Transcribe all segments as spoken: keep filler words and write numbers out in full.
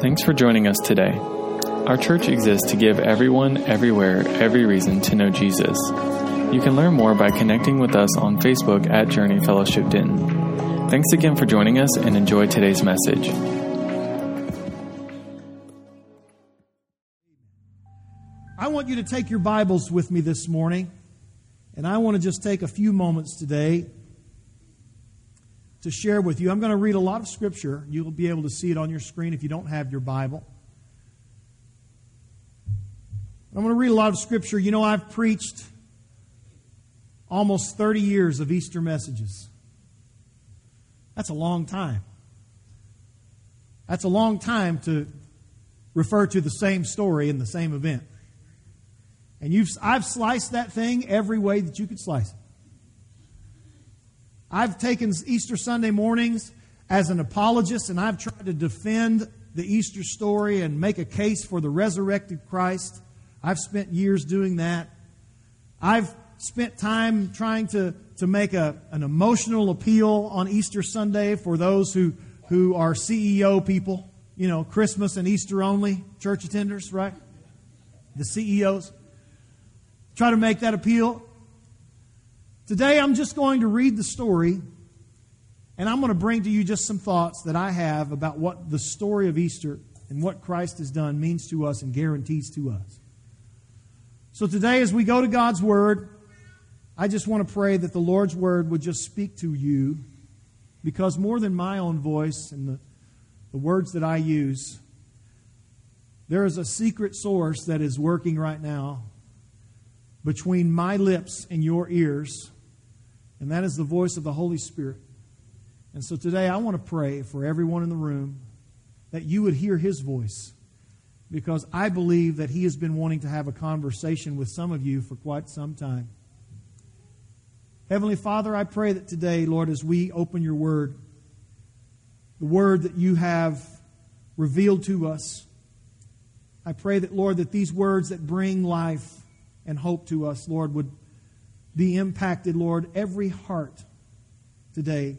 Thanks for joining us today. Our church exists to give everyone, everywhere, every reason to know Jesus. You can learn more by connecting with us on Facebook at Journey Fellowship Denton. Thanks again for joining us and enjoy today's message. I want you to take your Bibles with me this morning, and I want to just take a few moments today to share with you. I'm going to read a lot of Scripture. You'll be able to see it on your screen if you don't have your Bible. I'm going to read a lot of Scripture. You know, I've preached almost thirty years of Easter messages. That's a long time. That's a long time to refer to the same story in the same event. And you've, I've sliced that thing every way that you could slice it. I've taken Easter Sunday mornings as an apologist, and I've tried to defend the Easter story and make a case for the resurrected Christ. I've spent years doing that. I've spent time trying to, to make a, an emotional appeal on Easter Sunday for those who, who are C E O people, you know, Christmas and Easter only church attenders, right? The C E Os. Try to make that appeal. Today I'm just going to read the story, and I'm going to bring to you just some thoughts that I have about what the story of Easter and what Christ has done means to us and guarantees to us. So today as we go to God's Word, I just want to pray that the Lord's Word would just speak to you, because more than my own voice and the, the words that I use, there is a secret source that is working right now between my lips and your ears, and that is the voice of the Holy Spirit. And so today I want to pray for everyone in the room that you would hear His voice, because I believe that He has been wanting to have a conversation with some of you for quite some time. Heavenly Father, I pray that today, Lord, as we open your Word, the Word that you have revealed to us, I pray that, Lord, that these words that bring life and hope to us, Lord, would be impacted, Lord, every heart today.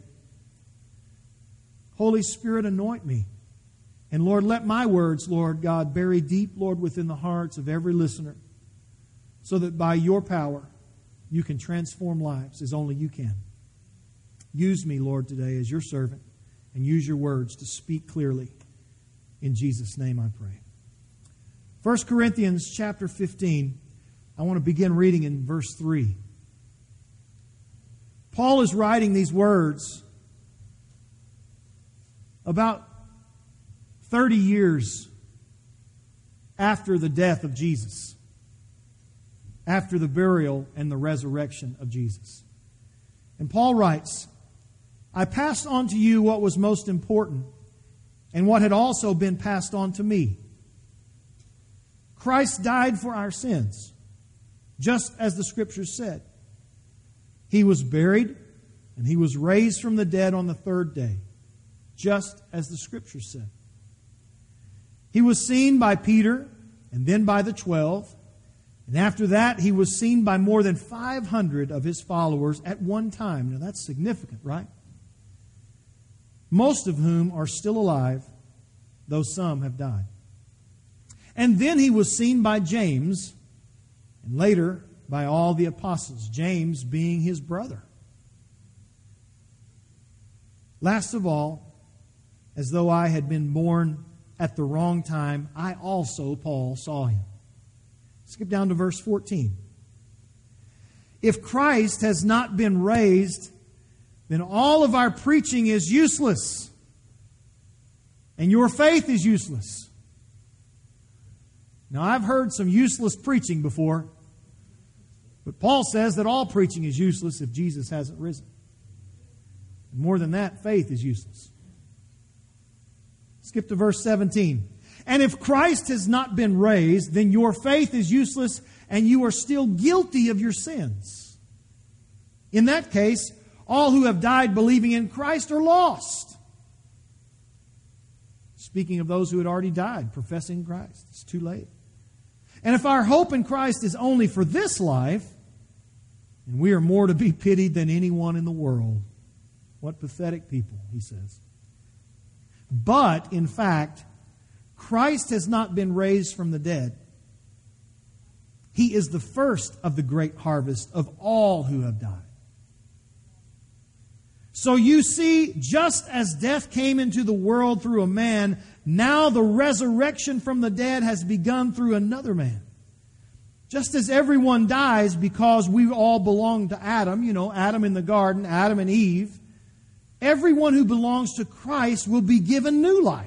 Holy Spirit, anoint me. And Lord, let my words, Lord God, bury deep, Lord, within the hearts of every listener, so that by your power you can transform lives as only you can. Use me, Lord, today as your servant, and use your words to speak clearly. In Jesus' name I pray. First Corinthians chapter fifteen. I want to begin reading in verse three. Paul is writing these words about thirty years after the death of Jesus, after the burial and the resurrection of Jesus. And Paul writes, I passed on to you what was most important and what had also been passed on to me. Christ died for our sins, just as the Scriptures said. He was buried, and He was raised from the dead on the third day, just as the Scriptures said. He was seen by Peter, and then by the twelve, and after that He was seen by more than five hundred of His followers at one time. Now that's significant, right? Most of whom are still alive, though some have died. And then He was seen by James, and later by all the apostles, James being his brother. Last of all, as though I had been born at the wrong time, I also, Paul, saw Him. Skip down to verse fourteen. If Christ has not been raised, then all of our preaching is useless, and your faith is useless. Now, I've heard some useless preaching before, but Paul says that all preaching is useless if Jesus hasn't risen. And more than that, faith is useless. Skip to verse seventeen. And if Christ has not been raised, then your faith is useless and you are still guilty of your sins. In that case, all who have died believing in Christ are lost. Speaking of those who had already died, professing Christ. It's too late. And if our hope in Christ is only for this life, then we are more to be pitied than anyone in the world. What pathetic people, he says. But, in fact, Christ has not been raised from the dead. He is the first of the great harvest of all who have died. So you see, just as death came into the world through a man, now the resurrection from the dead has begun through another man. Just as everyone dies because we all belong to Adam, you know, Adam in the garden, Adam and Eve, everyone who belongs to Christ will be given new life.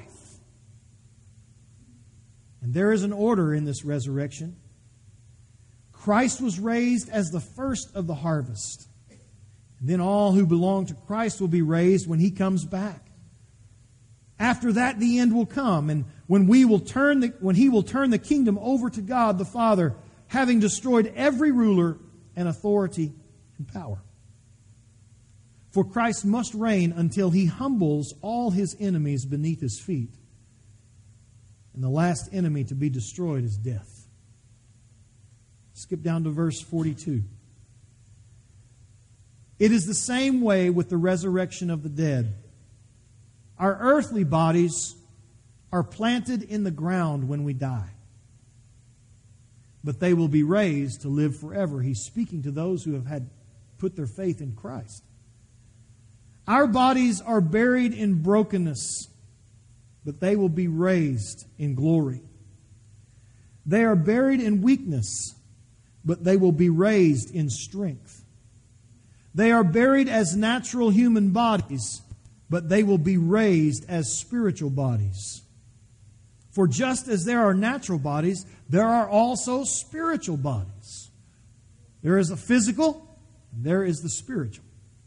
And there is an order in this resurrection. Christ was raised as the first of the harvest. And then all who belong to Christ will be raised when He comes back. After that, the end will come, and when we will turn the, when He will turn the kingdom over to God the Father, having destroyed every ruler and authority and power. For Christ must reign until He humbles all His enemies beneath His feet. And the last enemy to be destroyed is death. Skip down to verse forty-two. It is the same way with the resurrection of the dead. Our earthly bodies are planted in the ground when we die, but they will be raised to live forever. He's speaking to those who have had put their faith in Christ. Our bodies are buried in brokenness, but they will be raised in glory. They are buried in weakness, but they will be raised in strength. They are buried as natural human bodies, but they will be raised as spiritual bodies. For just as there are natural bodies, there are also spiritual bodies. There is a physical, and there is the spiritual.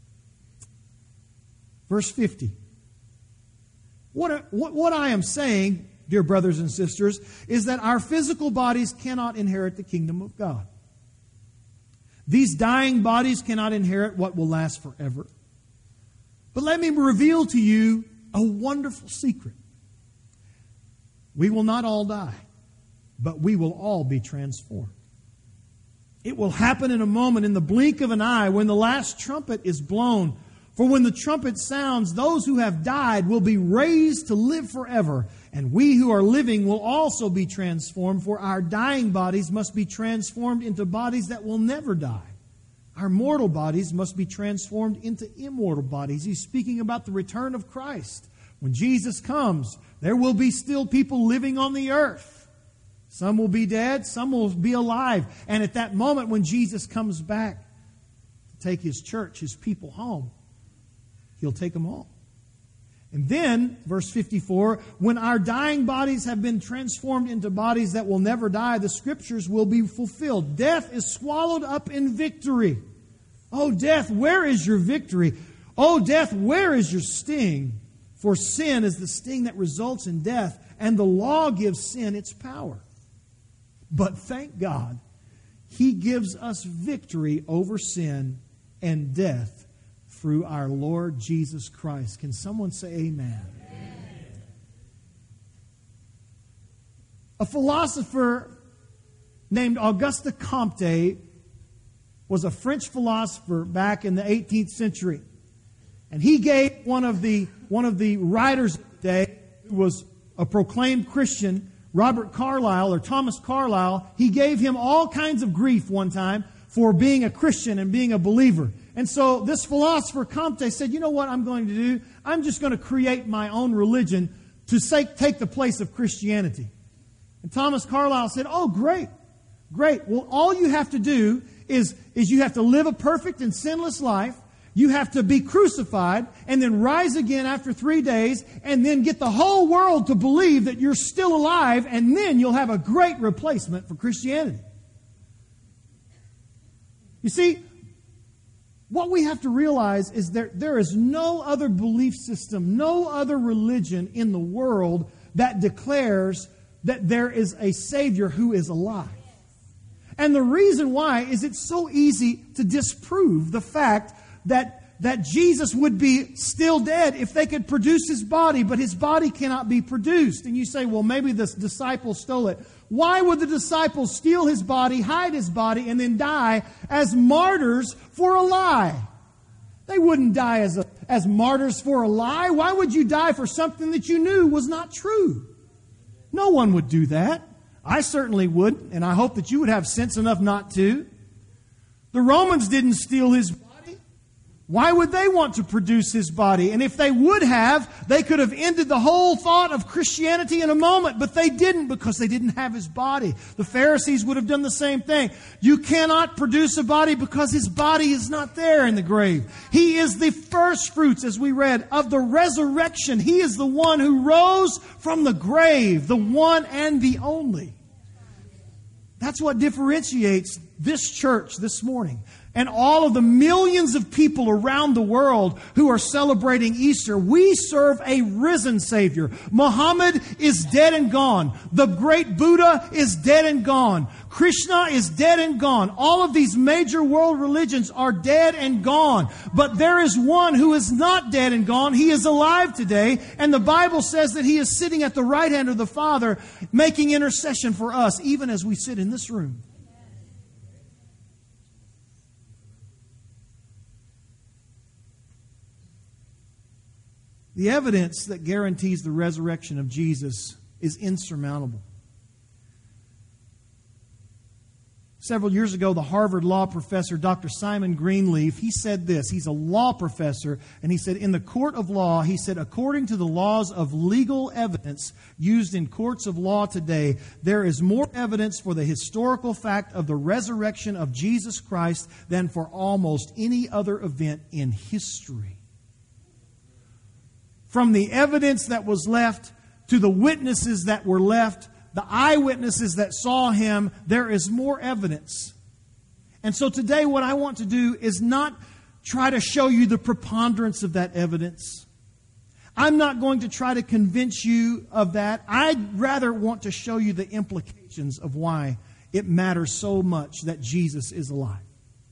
Verse fifty. What, what, what I am saying, dear brothers and sisters, is that our physical bodies cannot inherit the kingdom of God. These dying bodies cannot inherit what will last forever. But let me reveal to you a wonderful secret. We will not all die, but we will all be transformed. It will happen in a moment, in the blink of an eye, when the last trumpet is blown. For when the trumpet sounds, those who have died will be raised to live forever, and we who are living will also be transformed, for our dying bodies must be transformed into bodies that will never die. Our mortal bodies must be transformed into immortal bodies. He's speaking about the return of Christ. When Jesus comes, there will be still people living on the earth. Some will be dead, some will be alive. And at that moment when Jesus comes back to take His church, His people home, He'll take them all. And then, verse fifty-four, when our dying bodies have been transformed into bodies that will never die, the Scriptures will be fulfilled. Death is swallowed up in victory. Oh, death, where is your victory? Oh, death, where is your sting? For sin is the sting that results in death, and the law gives sin its power. But thank God, He gives us victory over sin and death through our Lord Jesus Christ. Can someone say amen? Amen. A philosopher named Auguste Comte was a French philosopher back in the eighteenth century. And he gave one of the, one of the writers of the day, who was a proclaimed Christian, Robert Carlyle or Thomas Carlyle, he gave him all kinds of grief one time for being a Christian and being a believer. And so this philosopher Comte said, you know what I'm going to do? I'm just going to create my own religion to say, take the place of Christianity. And Thomas Carlyle said, oh, great, great. Well, all you have to do is, is you have to live a perfect and sinless life. You have to be crucified and then rise again after three days and then get the whole world to believe that you're still alive, and then you'll have a great replacement for Christianity. You see, what we have to realize is that there is no other belief system, no other religion in the world that declares that there is a Savior who is alive. And the reason why is it's so easy to disprove the fact that, that Jesus would be still dead if they could produce His body, but His body cannot be produced. And you say, well, maybe the disciples stole it. Why would the disciples steal His body, hide His body, and then die as martyrs for a lie? They wouldn't die as, a, as martyrs for a lie. Why would you die for something that you knew was not true? No one would do that. I certainly wouldn't, and I hope that you would have sense enough not to. The Romans didn't steal his body. Why would they want to produce his body? And if they would have, they could have ended the whole thought of Christianity in a moment, but they didn't because they didn't have his body. The Pharisees would have done the same thing. You cannot produce a body because his body is not there in the grave. He is the first fruits, as we read, of the resurrection. He is the one who rose from the grave, the one and the only. That's what differentiates this church this morning. And all of the millions of people around the world who are celebrating Easter, we serve a risen Savior. Muhammad is dead and gone. The great Buddha is dead and gone. Krishna is dead and gone. All of these major world religions are dead and gone. But there is one who is not dead and gone. He is alive today. And the Bible says that He is sitting at the right hand of the Father, making intercession for us, even as we sit in this room. The evidence that guarantees the resurrection of Jesus is insurmountable. Several years ago, the Harvard law professor, Doctor Simon Greenleaf, he said this. He's a law professor, and he said, in the court of law, he said, according to the laws of legal evidence used in courts of law today, there is more evidence for the historical fact of the resurrection of Jesus Christ than for almost any other event in history. From the evidence that was left to the witnesses that were left, the eyewitnesses that saw Him, there is more evidence. And so today what I want to do is not try to show you the preponderance of that evidence. I'm not going to try to convince you of that. I'd rather want to show you the implications of why it matters so much that Jesus is alive.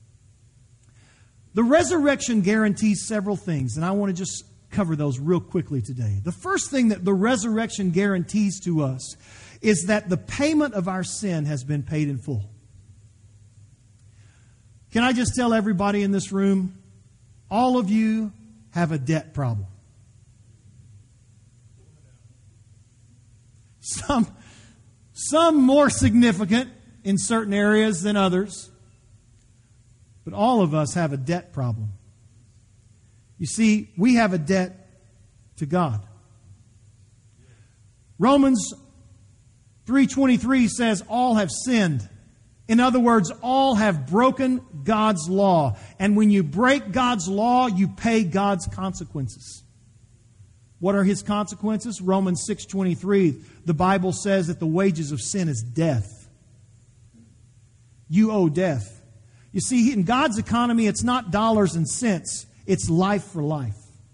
The resurrection guarantees several things, and I want to just cover those real quickly today. The first thing that the resurrection guarantees to us is that the payment of our sin has been paid in full. Can I just tell everybody in this room, all of you have a debt problem. Some, some more significant in certain areas than others, but all of us have a debt problem. You see, we have a debt to God. Romans three twenty-three says all have sinned. In other words, all have broken God's law. And when you break God's law, you pay God's consequences. What are His consequences? Romans six twenty-three, the Bible says that the wages of sin is death. You owe death. You see, in God's economy, it's not dollars and cents. It's life for life.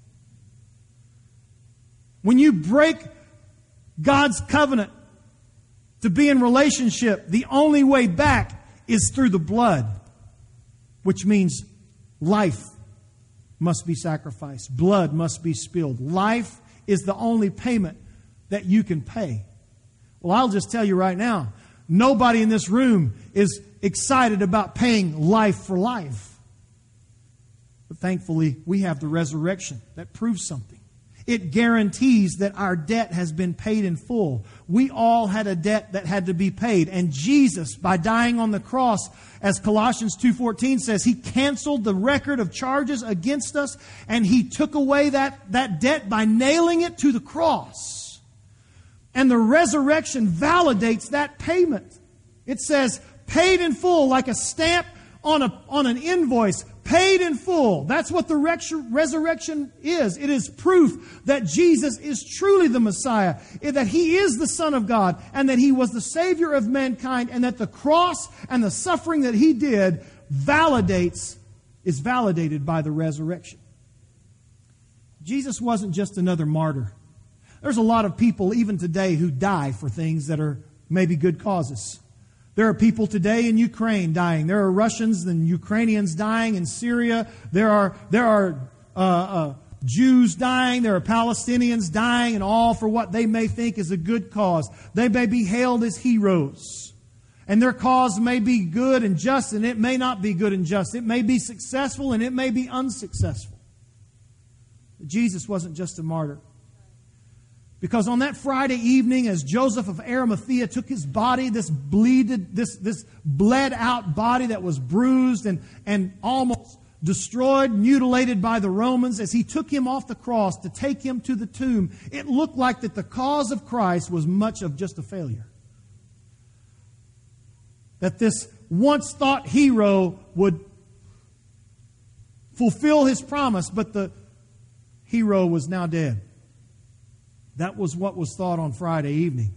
When you break God's covenant to be in relationship, the only way back is through the blood, which means life must be sacrificed. Blood must be spilled. Life is the only payment that you can pay. Well, I'll just tell you right now, nobody in this room is excited about paying life for life. But thankfully, we have the resurrection that proves something. It guarantees that our debt has been paid in full. We all had a debt that had to be paid. And Jesus, by dying on the cross, as Colossians two fourteen says, He canceled the record of charges against us, and He took away that, that debt by nailing it to the cross. And the resurrection validates that payment. It says, paid in full, like a stamp on a on an invoice. Paid in full. That's what the resurrection is. It is proof that Jesus is truly the Messiah, that He is the Son of God, and that He was the Savior of mankind, and that the cross and the suffering that He did validates, is validated by the resurrection. Jesus wasn't just another martyr. There's a lot of people even today who die for things that are maybe good causes. There are people today in Ukraine dying. There are Russians and Ukrainians dying in Syria. There are there are uh, uh, Jews dying. There are Palestinians dying, and all for what they may think is a good cause. They may be hailed as heroes. And their cause may be good and just, and it may not be good and just. It may be successful, and it may be unsuccessful. But Jesus wasn't just a martyr. Because on that Friday evening, as Joseph of Arimathea took his body, this bleeded, this, this bled out body that was bruised and, and almost destroyed, mutilated by the Romans, as he took him off the cross to take him to the tomb, it looked like that the cause of Christ was much of just a failure. That this once thought hero would fulfill his promise, but the hero was now dead. That was what was thought on Friday evening.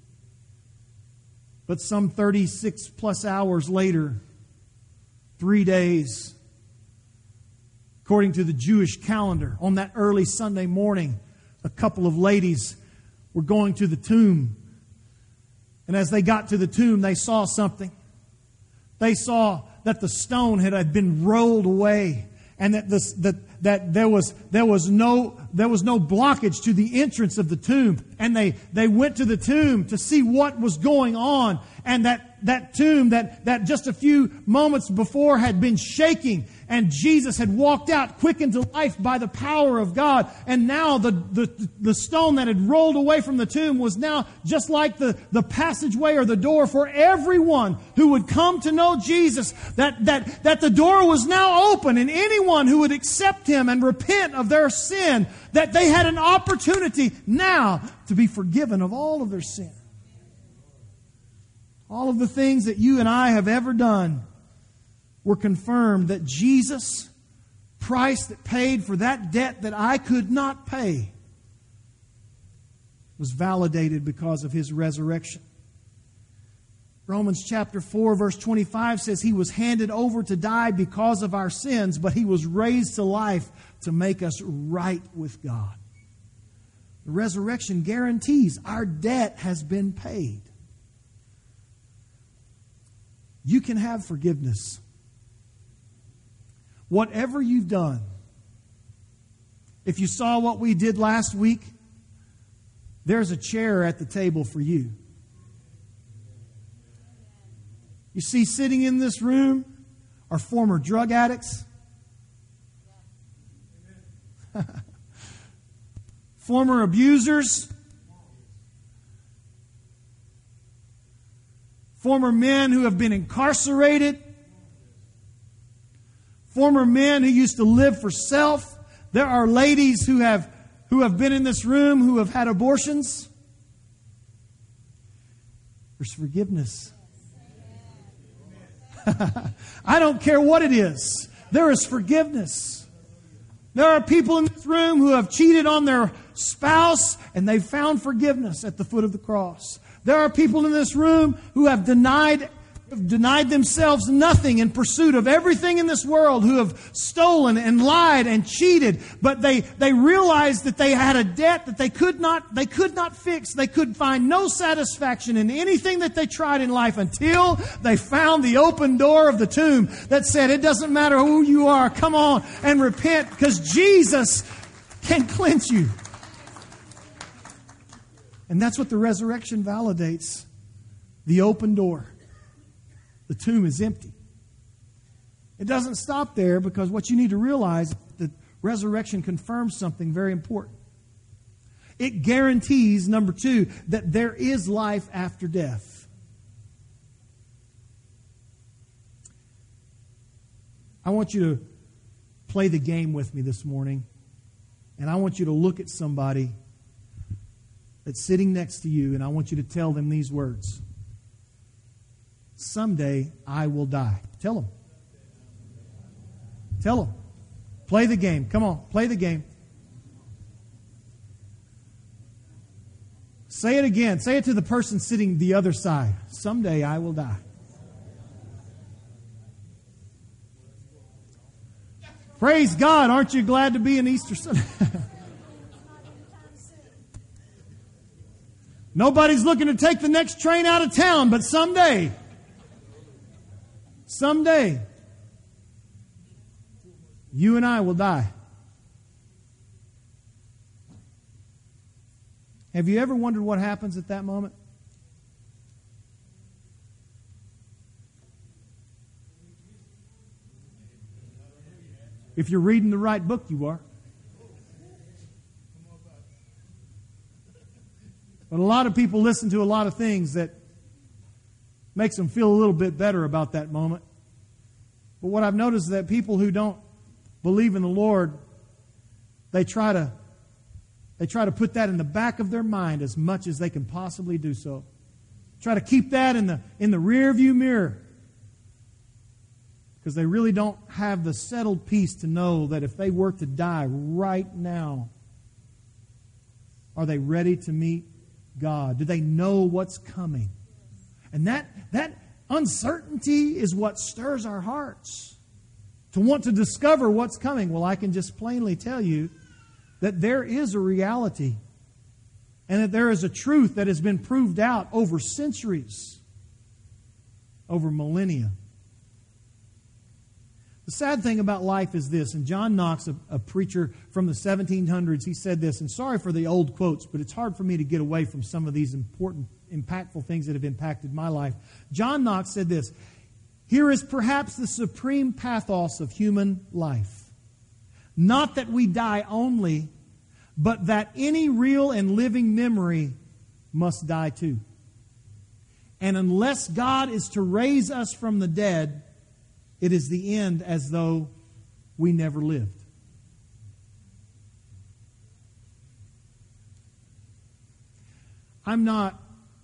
But some thirty-six plus hours later, three days, according to the Jewish calendar, on that early Sunday morning, a couple of ladies were going to the tomb. And as they got to the tomb, they saw something. They saw that the stone had been rolled away, and that this, that that there was there was no there was no blockage to the entrance of the tomb. And they they went to the tomb to see what was going on. And that, that tomb that, that just a few moments before had been shaking, and Jesus had walked out quickened to life by the power of God. And now the, the, the stone that had rolled away from the tomb was now just like the, the passageway or the door for everyone who would come to know Jesus. That, that, that the door was now open, and anyone who would accept Him and repent of their sin, that they had an opportunity now to be forgiven of all of their sin. All of the things that you and I have ever done were confirmed that Jesus, price that paid for that debt that I could not pay, was validated because of His resurrection. Romans chapter four verse twenty-five says He was handed over to die because of our sins, but He was raised to life to make us right with God. The resurrection guarantees our debt has been paid. You can have forgiveness. Whatever you've done. If you saw what we did last week, there's a chair at the table for you. You see, sitting in this room are former drug addicts, former abusers, former men who have been incarcerated, former men who used to live for self. There are ladies who have who have been in this room who have had abortions. There's forgiveness. I don't care what it is. There is forgiveness. There are people in this room who have cheated on their spouse, and they've found forgiveness at the foot of the cross. There are people in this room who have denied denied themselves nothing in pursuit of everything in this world, who have stolen and lied and cheated, but they, they realized that they had a debt that they could not they could not fix. They could find no satisfaction in anything that they tried in life until they found the open door of the tomb that said, it doesn't matter who you are, come on and repent, because Jesus can cleanse you. And that's what the resurrection validates. The open door. The tomb is empty. It doesn't stop there, because what you need to realize is that resurrection confirms something very important. It guarantees, number two, that there is life after death. I want you to play the game with me this morning, and I want you to look at somebody that's sitting next to you, and I want you to tell them these words. Someday I will die. Tell them. Tell them. Play the game. Come on, play the game. Say it again. Say it to the person sitting the other side. Someday I will die. Praise God. Aren't you glad to be an Easter Sunday? Nobody's looking to take the next train out of town, but someday, someday, you and I will die. Have you ever wondered what happens at that moment? If you're reading the right book, you are. But a lot of people listen to a lot of things that makes them feel a little bit better about that moment. But what I've noticed is that people who don't believe in the Lord, they try to they try to put that in the back of their mind as much as they can possibly do so. Try to keep that in the in the rear view mirror. Because they really don't have the settled peace to know that if they were to die right now, are they ready to meet God? Do they know what's coming? And that, that uncertainty is what stirs our hearts to want to discover what's coming. Well, I can just plainly tell you that there is a reality and that there is a truth that has been proved out over centuries, over millennia. The sad thing about life is this, and John Knox, a, a preacher from the seventeen hundreds, he said this, and sorry for the old quotes, but it's hard for me to get away from some of these important, impactful things that have impacted my life. John Knox said this, "Here is perhaps the supreme pathos of human life. Not that we die only, but that any real and living memory must die too. And unless God is to raise us from the dead, it is the end as though we never lived." I'm not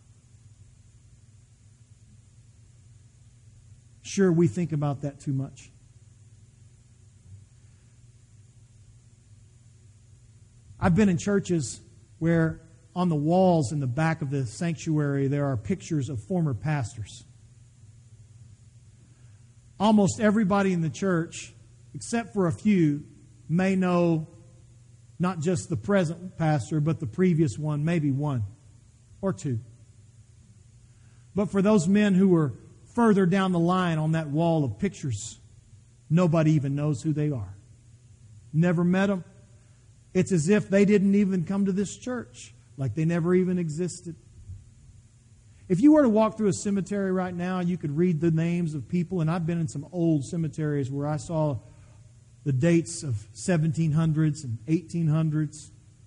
sure we think about that too much. I've been in churches where on the walls in the back of the sanctuary there are pictures of former pastors. Almost everybody in the church, except for a few, may know not just the present pastor, but the previous one, maybe one or two. But for those men who were further down the line on that wall of pictures, nobody even knows who they are. Never met them. It's as if they didn't even come to this church, like they never even existed. If you were to walk through a cemetery right now, you could read the names of people, and I've been in some old cemeteries where I saw the dates of seventeen hundreds and eighteen hundreds.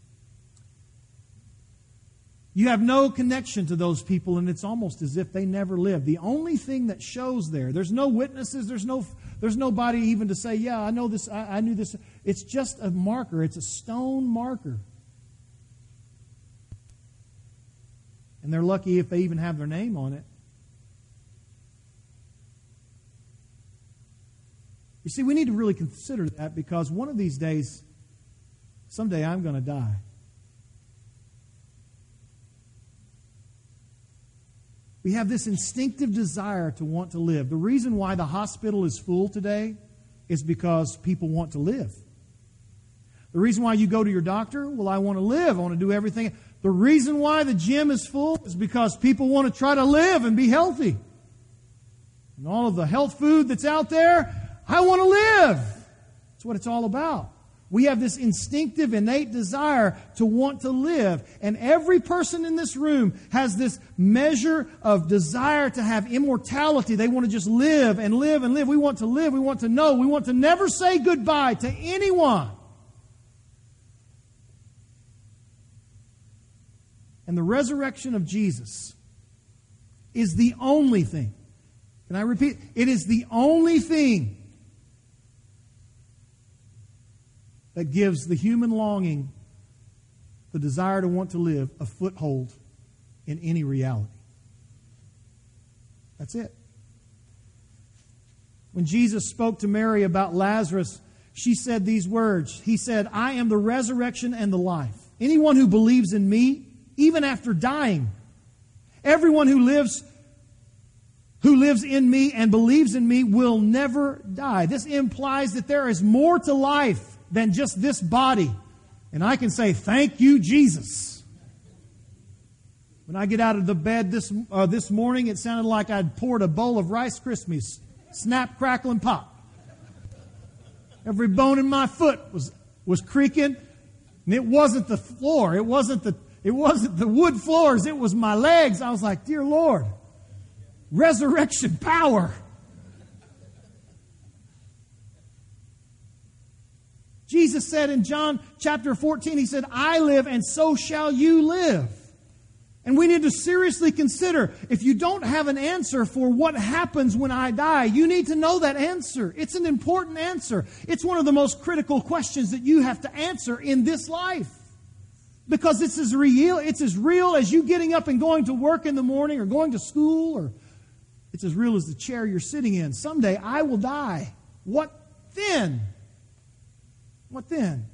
You have no connection to those people, and it's almost as if they never lived. The only thing that shows there, there's no witnesses, there's no, there's nobody even to say, yeah, I know this, I, I knew this. It's just a marker. It's a stone marker. And they're lucky if they even have their name on it. You see, we need to really consider that, because one of these days, someday I'm going to die. We have this instinctive desire to want to live. The reason why the hospital is full today is because people want to live. The reason why you go to your doctor, well, I want to live. I want to do everything. The reason why the gym is full is because people want to try to live and be healthy. And all of the health food that's out there, I want to live. That's what it's all about. We have this instinctive, innate desire to want to live. And every person in this room has this measure of desire to have immortality. They want to just live and live and live. We want to live. We want to know. We want to never say goodbye to anyone. And the resurrection of Jesus is the only thing. Can I repeat? It is the only thing that gives the human longing, the desire to want to live, a foothold in any reality. That's it. When Jesus spoke to Mary about Lazarus, she said these words. He said, "I am the resurrection and the life. Anyone who believes in me, even after dying, everyone who lives who lives in me and believes in me will never die." This implies that there is more to life than just this body. And I can say, thank you, Jesus. When I get out of the bed this uh, this morning, it sounded like I'd poured a bowl of Rice Krispies. Snap, crackle, and pop. Every bone in my foot was, was creaking. And it wasn't the floor. It wasn't the It wasn't the wood floors. It was my legs. I was like, dear Lord, resurrection power. Jesus said in John chapter fourteen, He said, I live and so shall you live. And we need to seriously consider, if you don't have an answer for what happens when I die, you need to know that answer. It's an important answer. It's one of the most critical questions that you have to answer in this life. Because it's as real, it's as real as you getting up and going to work in the morning or going to school, or it's as real as the chair you're sitting in. Someday I will die. What then? What then?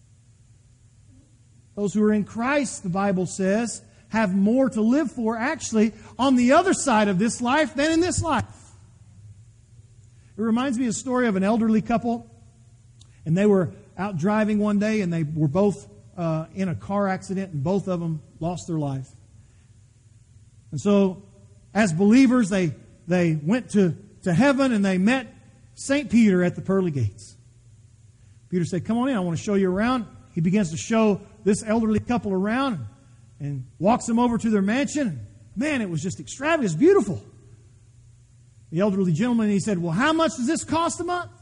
Those who are in Christ, the Bible says, have more to live for, actually, on the other side of this life than in this life. It reminds me of a story of an elderly couple, and they were out driving one day, and they were both uh, in a car accident, and both of them lost their life. And so, as believers, they, they went to, to heaven, and they met Saint Peter at the pearly gates. Peter said, "Come on in, I want to show you around." He begins to show this elderly couple around, and walks them over to their mansion. Man, it was just extravagant. It was beautiful. The elderly gentleman, he said, "Well, how much does this cost a month?"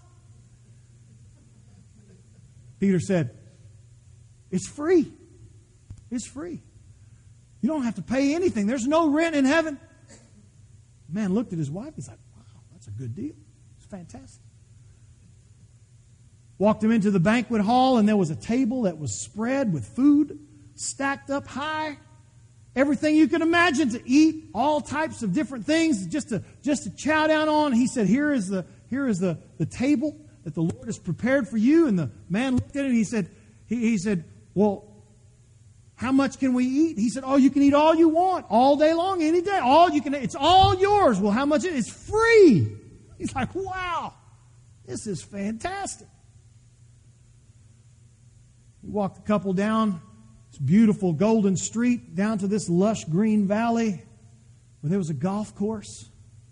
Peter said, "It's free. It's free. You don't have to pay anything. There's no rent in heaven." The man looked at his wife. He's like, "Wow, that's a good deal. It's fantastic." Walked him into the banquet hall, and there was a table that was spread with food, stacked up high, everything you can imagine to eat, all types of different things just to just to chow down on. He said, here is the here is the, the table that the Lord has prepared for you. And the man looked at it and he said, he, he said, "Well, how much can we eat?" He said, "Oh, you can eat all you want, all day long, any day. All you can, it's all yours." "Well, how much is it?" "It's free." He's like, "Wow, this is fantastic." He walked the couple down this beautiful golden street down to this lush green valley where there was a golf course.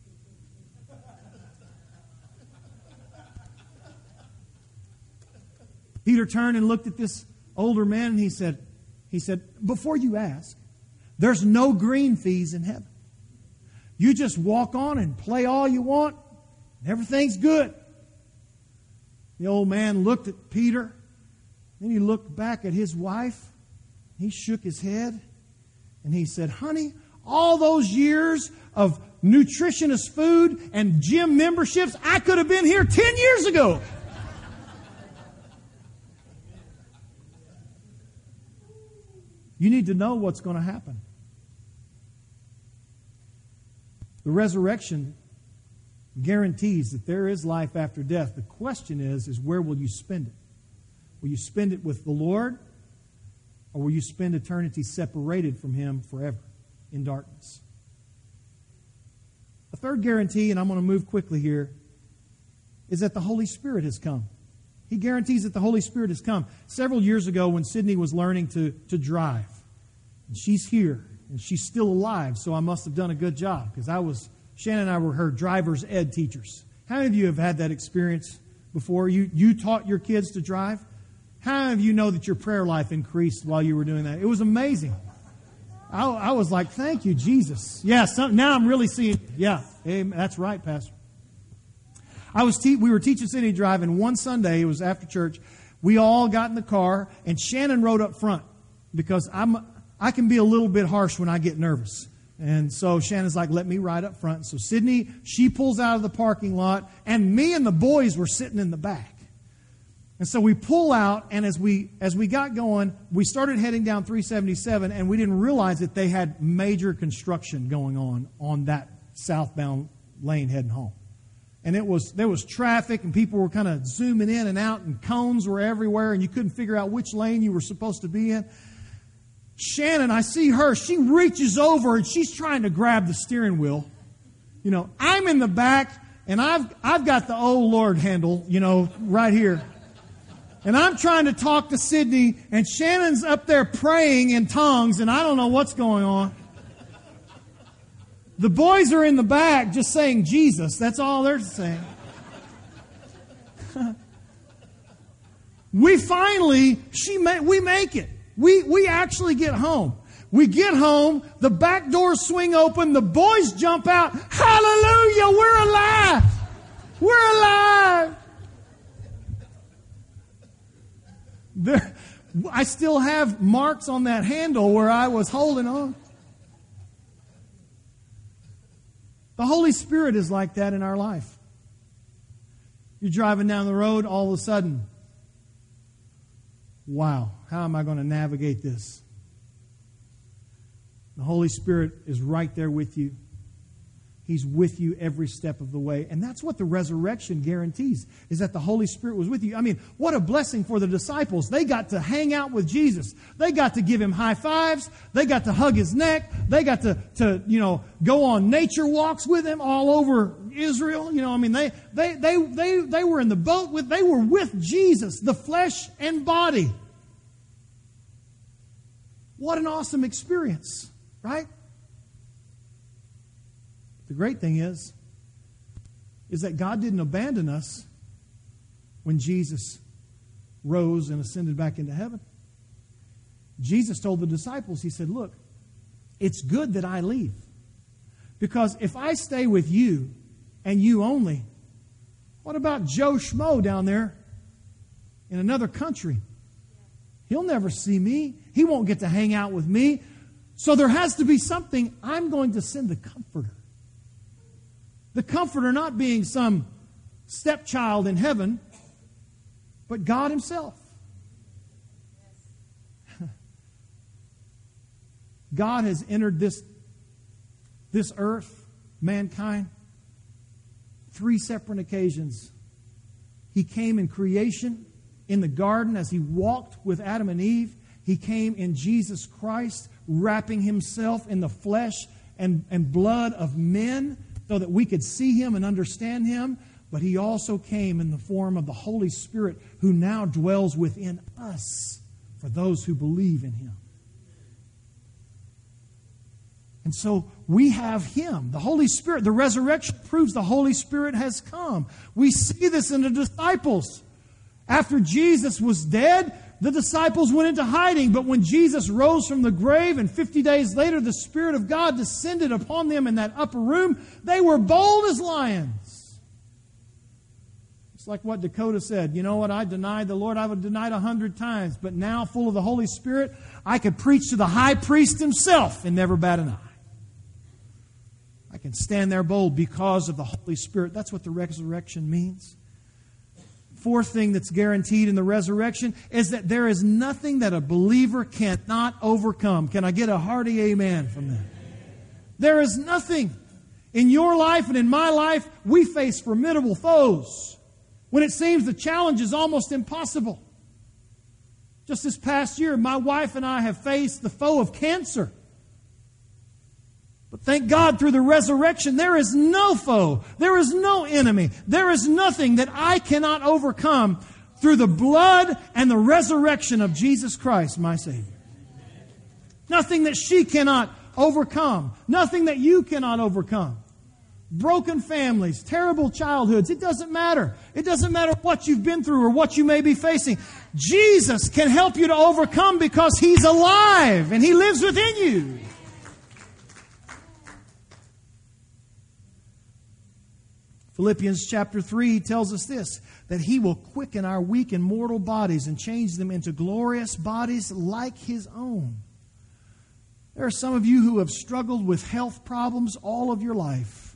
Peter turned and looked at this older man, and he said, he said, "Before you ask, there's no green fees in heaven. You just walk on and play all you want, and everything's good." The old man looked at Peter, then he looked back at his wife. He shook his head and he said, "Honey, all those years of nutritionist food and gym memberships, I could have been here ten years ago." You need to know what's going to happen. The resurrection guarantees that there is life after death. The question is, is where will you spend it? Will you spend it with the Lord, or will you spend eternity separated from Him forever in darkness? A third guarantee, and I'm going to move quickly here, is that the Holy Spirit has come. He guarantees that the Holy Spirit has come. Several years ago when Sydney was learning to, to drive, and she's here, and she's still alive, so I must have done a good job, because I was, Shannon and I were her driver's ed teachers. How many of you have had that experience before? You, you taught your kids to drive? How many of you know that your prayer life increased while you were doing that? It was amazing. I, I was like, "Thank you, Jesus." Yeah, some, now I'm really seeing. Yeah, amen. That's right, Pastor. I was te- we were teaching Sydney drive, and one Sunday, it was after church, we all got in the car, and Shannon rode up front because I'm I can be a little bit harsh when I get nervous. And so Shannon's like, "Let me ride up front." So Sydney, she pulls out of the parking lot, and me and the boys were sitting in the back. And so we pull out, and as we as we got going, we started heading down three seventy-seven, and we didn't realize that they had major construction going on on that southbound lane heading home. And it was there was traffic, and people were kind of zooming in and out, and cones were everywhere, and you couldn't figure out which lane you were supposed to be in. Shannon, I see her, she reaches over, and she's trying to grab the steering wheel. You know, I'm in the back, and I've I've got the oh Lord handle, you know, right here. And I'm trying to talk to Sydney, and Shannon's up there praying in tongues, and I don't know what's going on. The boys are in the back just saying Jesus. That's all they're saying. We finally, she ma- we make it. We, we actually get home. We get home, the back doors swing open, the boys jump out. Hallelujah, we're alive. We're alive. There, I still have marks on that handle where I was holding on. The Holy Spirit is like that in our life. You're driving down the road, all of a sudden, wow, how am I going to navigate this? The Holy Spirit is right there with you. He's with you every step of the way. And that's what the resurrection guarantees, is that the Holy Spirit was with you. I mean, what a blessing for the disciples. They got to hang out with Jesus. They got to give Him high fives. They got to hug His neck. They got to, to you know, go on nature walks with Him all over Israel. You know, I mean, they, they, they, they, they were in the boat with, they were with Jesus, the flesh and body. What an awesome experience, right? The great thing is, is that God didn't abandon us when Jesus rose and ascended back into heaven. Jesus told the disciples, He said, look, it's good that I leave. Because if I stay with you and you only, what about Joe Schmo down there in another country? He'll never see me. He won't get to hang out with me. So there has to be something. I'm going to send the Comforter. The Comforter not being some stepchild in heaven, but God Himself. God has entered this, this earth, mankind, three separate occasions. He came in creation, in the garden as He walked with Adam and Eve. He came in Jesus Christ, wrapping Himself in the flesh and, and blood of men, so that we could see Him and understand Him. But He also came in the form of the Holy Spirit, who now dwells within us for those who believe in Him. And so we have Him, the Holy Spirit. The resurrection proves the Holy Spirit has come. We see this in the disciples. After Jesus was dead, the disciples went into hiding, but when Jesus rose from the grave and fifty days later the Spirit of God descended upon them in that upper room, they were bold as lions. It's like what Dakota said, you know what, I denied the Lord, I would denied a hundred times, but now full of the Holy Spirit, I could preach to the high priest himself and never bat an eye. I can stand there bold because of the Holy Spirit. That's what the resurrection means. Fourth thing that's guaranteed in the resurrection is that there is nothing that a believer cannot overcome. Can I get a hearty amen from that? There is nothing. In your life and in my life, we face formidable foes when it seems the challenge is almost impossible. Just this past year, my wife and I have faced the foe of cancer. But thank God through the resurrection, there is no foe. There is no enemy. There is nothing that I cannot overcome through the blood and the resurrection of Jesus Christ, my Savior. Nothing that she cannot overcome. Nothing that you cannot overcome. Broken families, terrible childhoods. It doesn't matter. It doesn't matter what you've been through or what you may be facing. Jesus can help you to overcome because He's alive and He lives within you. Philippians chapter three tells us this, that He will quicken our weak and mortal bodies and change them into glorious bodies like His own. There are some of you who have struggled with health problems all of your life.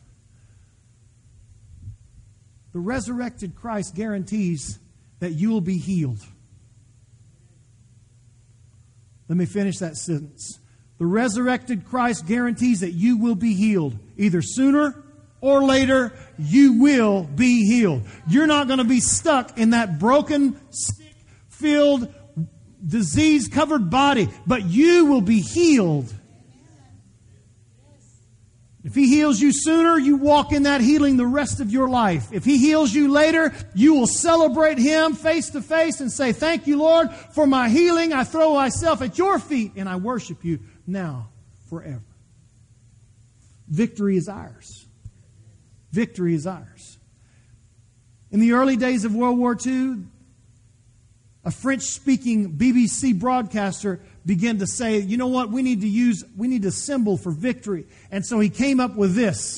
The resurrected Christ guarantees that you will be healed. Let me finish that sentence. The resurrected Christ guarantees that you will be healed, either sooner or later. You will be healed. You're not going to be stuck in that broken, sick-filled, disease-covered body, but you will be healed. If He heals you sooner, you walk in that healing the rest of your life. If He heals you later, you will celebrate Him face to face and say, thank you, Lord, for my healing. I throw myself at your feet and I worship you now forever. Victory is ours. Victory is ours. In the early days of World War Two, a French-speaking B B C broadcaster began to say, you know what, we need to use, we need a symbol for victory. And so he came up with this.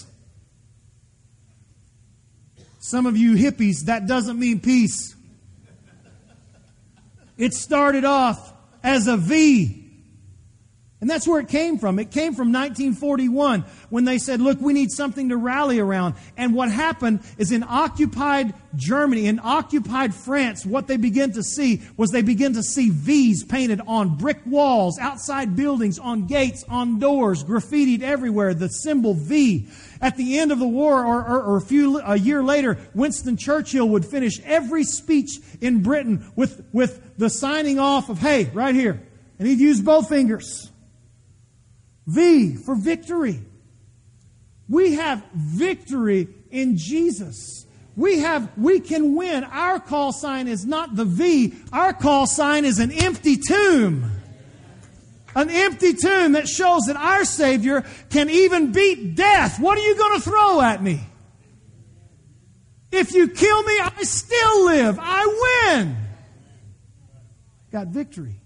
Some of you hippies, that doesn't mean peace. It started off as a V. And And that's where it came from. It came from nineteen forty-one when they said, look, we need something to rally around. And what happened is in occupied Germany, in occupied France, what they began to see was they began to see V's painted on brick walls, outside buildings, on gates, on doors, graffitied everywhere, the symbol V. At the end of the war, or, or, or a, few, a year later, Winston Churchill would finish every speech in Britain with, with the signing off of, hey, right here. And he'd use both fingers. V for victory. We have victory in Jesus. We have, we can win. Our call sign is not the V. Our call sign is an empty tomb. An empty tomb that shows that our Savior can even beat death. What are you going to throw at me? If you kill me, I still live. I win. Got victory.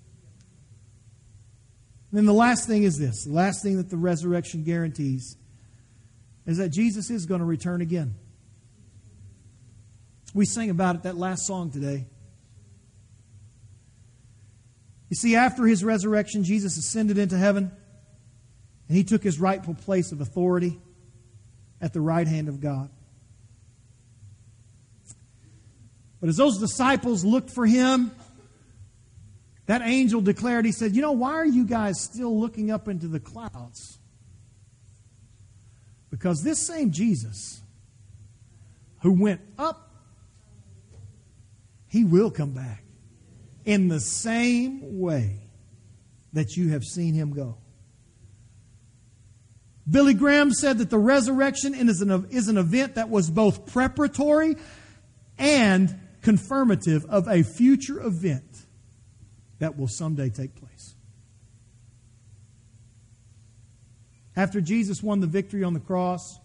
And then the last thing is this. The last thing that the resurrection guarantees is that Jesus is going to return again. We sang about it, that last song today. You see, after His resurrection, Jesus ascended into heaven, and He took His rightful place of authority at the right hand of God. But as those disciples looked for Him, that angel declared, he said, you know, why are you guys still looking up into the clouds? Because this same Jesus who went up, He will come back in the same way that you have seen Him go. Billy Graham said that the resurrection is an, is an event that was both preparatory and confirmative of a future event that will someday take place. After Jesus won the victory on the cross,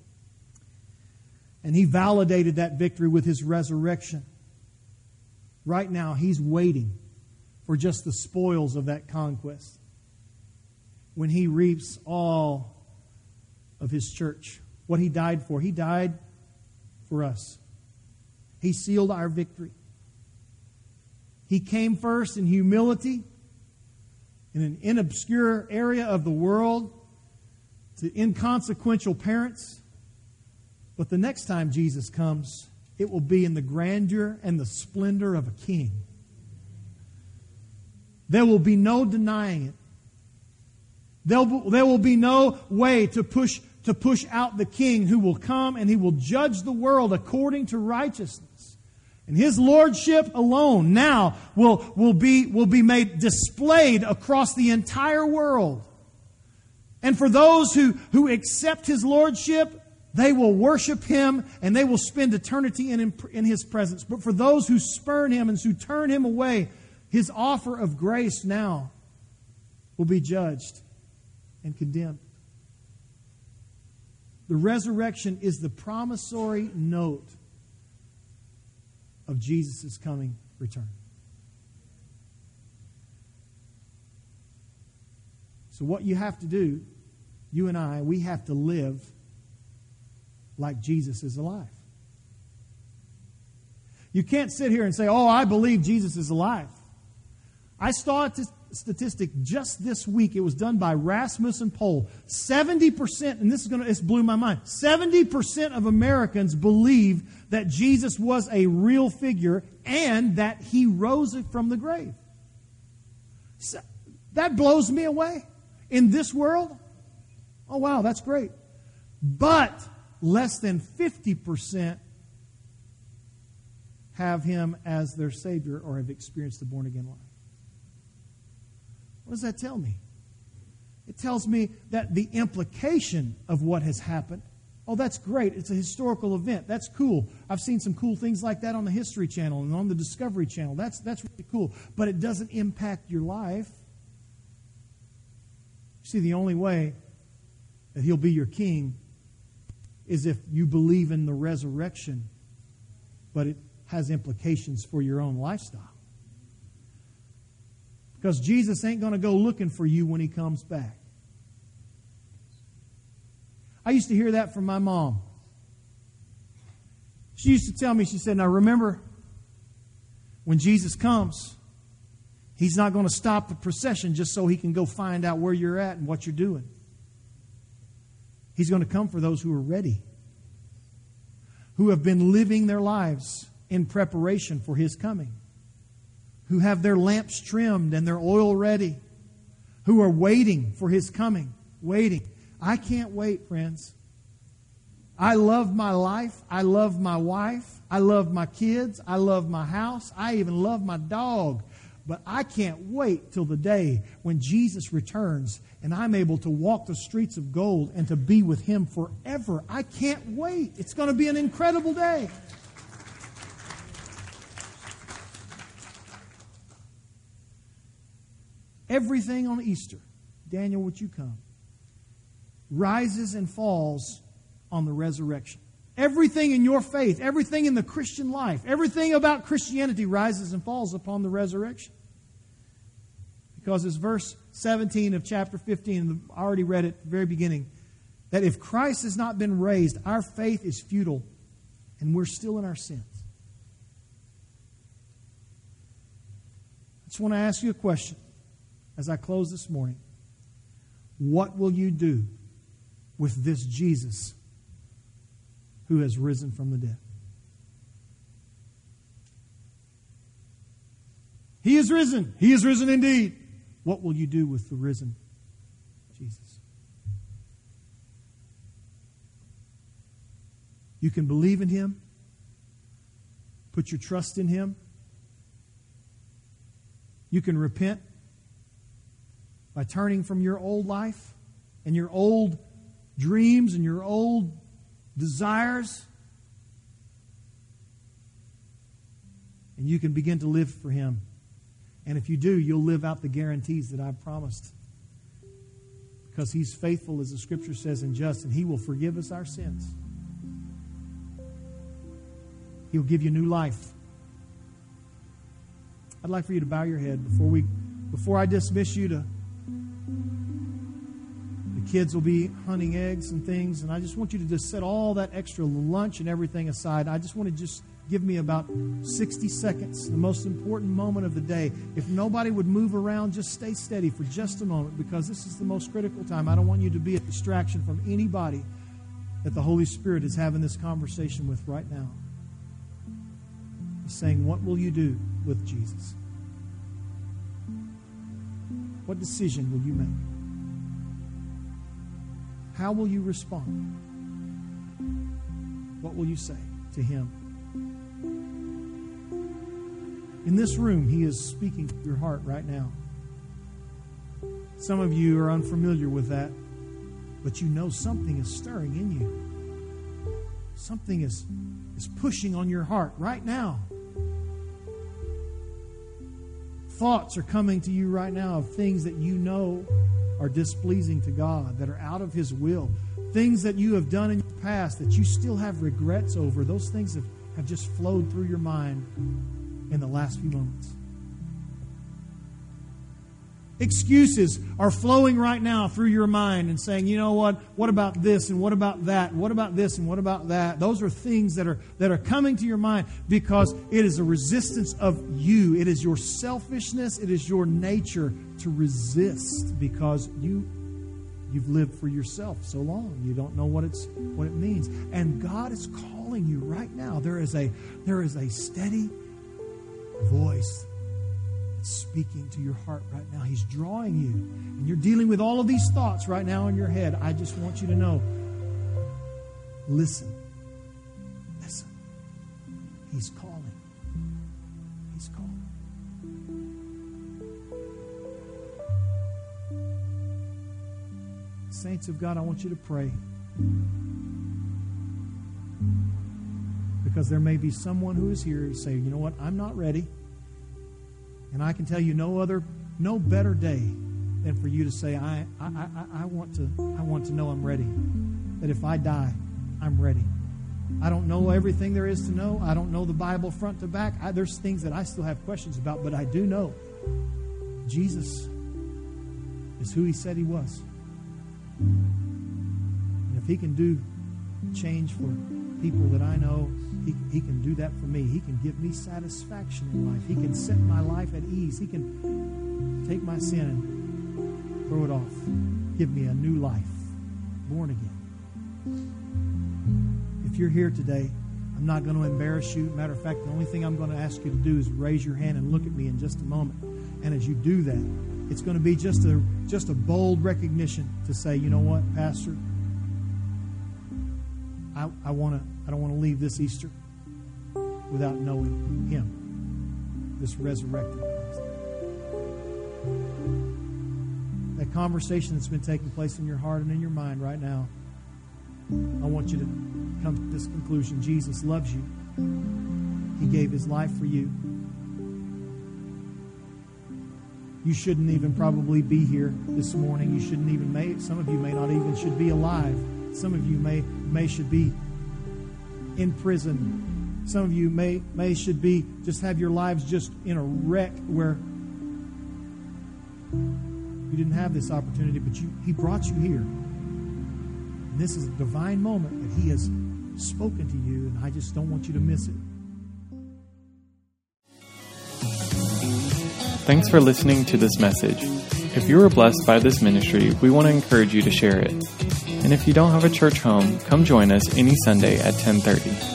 and He validated that victory with His resurrection, right now He's waiting for just the spoils of that conquest when He reaps all of His church. What He died for. He died for us. He sealed our victory. He came first in humility in an inobscure area of the world to inconsequential parents. But the next time Jesus comes, it will be in the grandeur and the splendor of a king. There will be no denying it. There will, there will be no way to push, to push out the king who will come and He will judge the world according to righteousness. And His lordship alone now will, will, be, will be made displayed across the entire world. And for those who, who accept His lordship, they will worship Him and they will spend eternity in, in His presence. But for those who spurn Him and who turn Him away, His offer of grace now will be judged and condemned. The resurrection is the promissory note of Jesus' coming return. So what you have to do, you and I, we have to live like Jesus is alive. You can't sit here and say, oh, I believe Jesus is alive. I saw a statistic just this week. It was done by Rasmussen poll. seventy percent, and this is going to, this blew my mind. seventy percent of Americans believe that Jesus was a real figure and that He rose from the grave. So, that blows me away. In this world, oh wow, that's great. But less than fifty percent have Him as their Savior or have experienced the born-again life. What does that tell me? It tells me that the implication of what has happened, oh, that's great. It's a historical event. That's cool. I've seen some cool things like that on the History Channel and on the Discovery Channel. That's, that's really cool. But it doesn't impact your life. You see, the only way that He'll be your king is if you believe in the resurrection, but it has implications for your own lifestyle. Because Jesus ain't going to go looking for you when He comes back. I used to hear that from my mom. She used to tell me, she said, now remember, when Jesus comes, He's not going to stop the procession just so He can go find out where you're at and what you're doing. He's going to come for those who are ready, who have been living their lives in preparation for His coming, who have their lamps trimmed and their oil ready, who are waiting for His coming, waiting. I can't wait, friends. I love my life. I love my wife. I love my kids. I love my house. I even love my dog. But I can't wait till the day when Jesus returns and I'm able to walk the streets of gold and to be with Him forever. I can't wait. It's going to be an incredible day. Everything on Easter, Daniel, would you come, rises and falls on the resurrection. Everything in your faith, everything in the Christian life, everything about Christianity rises and falls upon the resurrection. Because as verse seventeen of chapter fifteen, I already read it at the very beginning, that if Christ has not been raised, our faith is futile and we're still in our sins. I just want to ask you a question as I close this morning. What will you do with this Jesus who has risen from the dead? He is risen. He is risen indeed. What will you do with the risen Jesus? You can believe in Him, put your trust in Him. You can repent by turning from your old life and your old dreams and your old desires. And you can begin to live for Him. And if you do, you'll live out the guarantees that I've promised. Because He's faithful, as the Scripture says, and just, and He will forgive us our sins. He'll give you new life. I'd like for you to bow your head before we, before I dismiss you to... The kids will be hunting eggs and things, and I just want you to just set all that extra lunch and everything aside. I just want to just give me about sixty seconds, the most important moment of the day. If nobody would move around, just stay steady for just a moment, because this is the most critical time. I don't want you to be a distraction from anybody that the Holy Spirit is having this conversation with right now. He's saying, what will you do with Jesus? What decision will you make? How will you respond? What will you say to Him? In this room, He is speaking to your heart right now. Some of you are unfamiliar with that, but you know something is stirring in you. Something is, is pushing on your heart right now. Thoughts are coming to you right now of things that you know are displeasing to God, that are out of His will. Things that you have done in your past that you still have regrets over. Those things have, have just flowed through your mind in the last few moments. Excuses are flowing right now through your mind and saying, you know what, what about this and what about that? What about this and what about that? Those are things that are that are coming to your mind because it is a resistance of you. It is your selfishness. It is your nature to resist because you you've lived for yourself so long. You don't know what it's what it means. And God is calling you right now. There is a there is a steady voice that's speaking to your heart right now. He's drawing you. And you're dealing with all of these thoughts right now in your head. I just want you to know, listen. Listen. He's calling. He's calling. Saints of God, I want you to pray. Because there may be someone who is here who say, you know what, I'm not ready. And I can tell you no other, no better day than for you to say, I, I, I, I want to, I want to know I'm ready. That if I die, I'm ready. I don't know everything there is to know. I don't know the Bible front to back. I, there's things that I still have questions about, but I do know Jesus is who He said He was. And if He can do change for people that I know, he, he can do that for me. He can give me satisfaction in life. He can set my life at ease. He can take my sin and throw it off. Give me a new life, born again. If you're here today, I'm not going to embarrass you. Matter of fact, the only thing I'm going to ask you to do is raise your hand and look at me in just a moment. And as you do that, it's going to be just a just a bold recognition to say, you know what, Pastor, I, I want to. I don't want to leave this Easter without knowing Him, this resurrected Christ. That conversation that's been taking place in your heart and in your mind right now, I want you to come to this conclusion. Jesus loves you. He gave His life for you. You shouldn't even probably be here this morning. You shouldn't even may some of you may not even should be alive. Some of you may may should be in prison. Some of you may may should be just have your lives just in a wreck where you didn't have this opportunity, but you He brought you here. And this is a divine moment that He has spoken to you, and I just don't want you to miss it. Thanks for listening to this message. If you were blessed by this ministry, we want to encourage you to share it. And if you don't have a church home, come join us any Sunday at ten thirty.